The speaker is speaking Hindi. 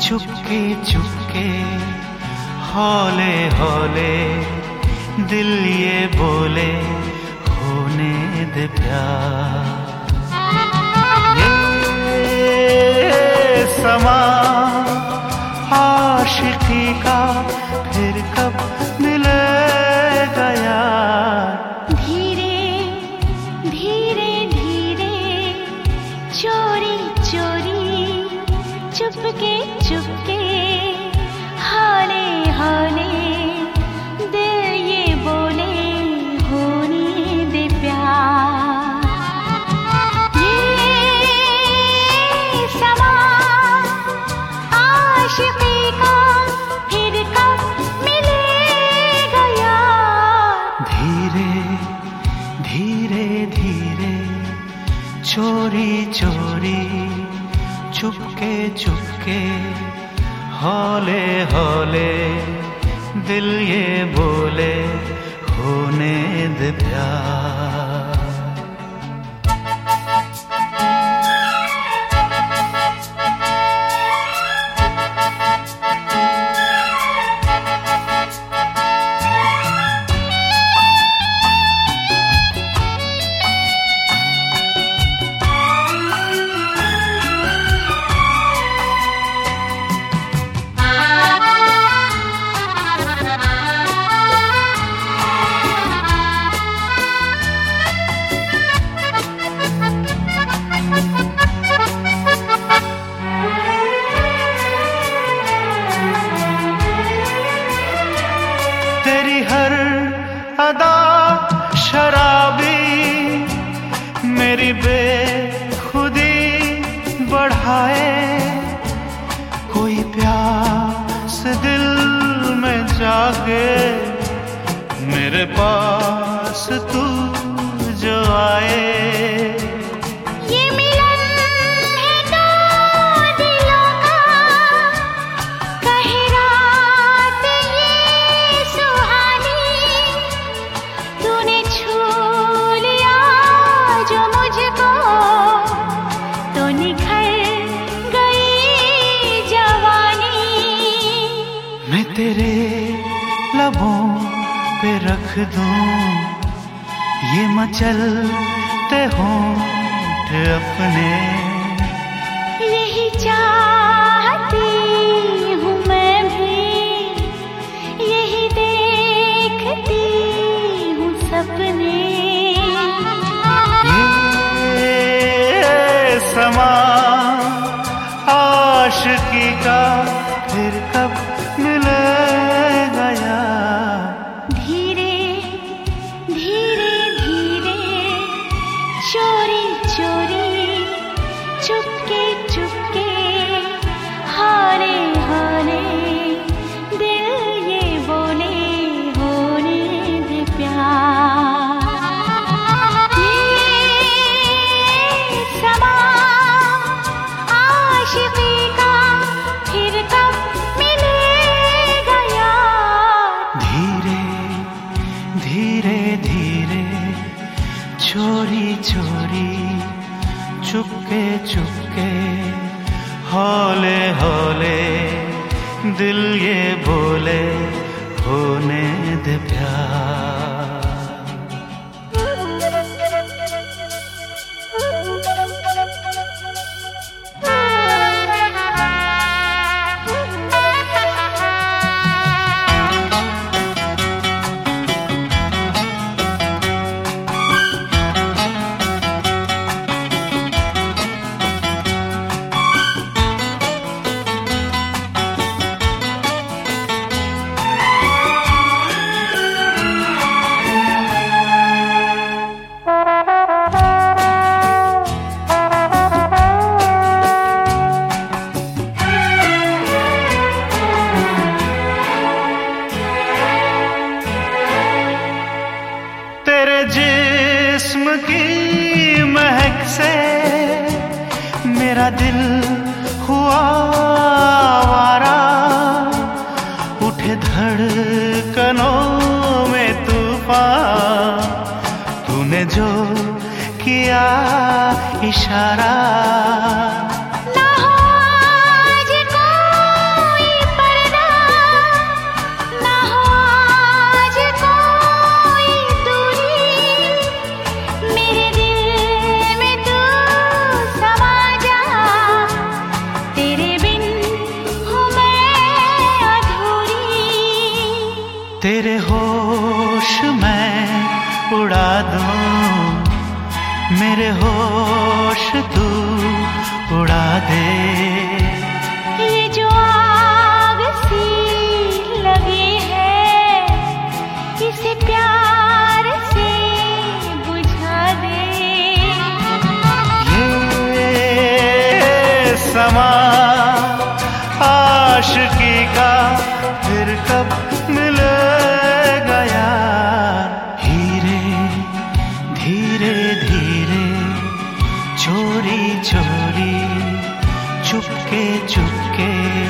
चुपके चुपके हौले हौले दिल ये बोले होने दे प्यार। ये समा आशिकी का फिर कब मिलेगा यार। धीरे धीरे धीरे चोरी चोरी चुपके चुपके हौले हौले दिल ये बोले होने दे प्यार। ये समा आशिकी का फिर कब मिलेगा यार। धीरे धीरे धीरे चोरी चोरी चुपके चुपके हौले हौले दिल ये बोले होने दे प्यार। हर अदा शराबी मेरी बेखुदी बढ़ाए। कोई प्यास दिल में जागे मेरे पास तू जो आए। मैं तेरे लबों पे रख दूं ये मचलते होंठ अपने। यही चाहती हूँ मैं भी, यही देखती हूँ सपने। ये समा आशिकी का फिर कब मिलेगा यार। धीरे धीरे धीरे चोरी चोरी चुपके चुपके हौले हौले दिल ये बोले होने दे प्यार। ये समा आशिकी का फिर कब धीरे धीरे चोरी चोरी चुपके चुपके हौले हौले दिल ये बोले होने दे प्यार। तेरे होश मैं उड़ा दूं, मेरे होश तू उड़ा दे। ये जो आग सी लगी है, इसे प्यार से बुझा दे। ये समा आशिकी का फिर कब मिलेगा यार। धीरे धीरे धीरे, चोरी चोरी, चुपके चुपके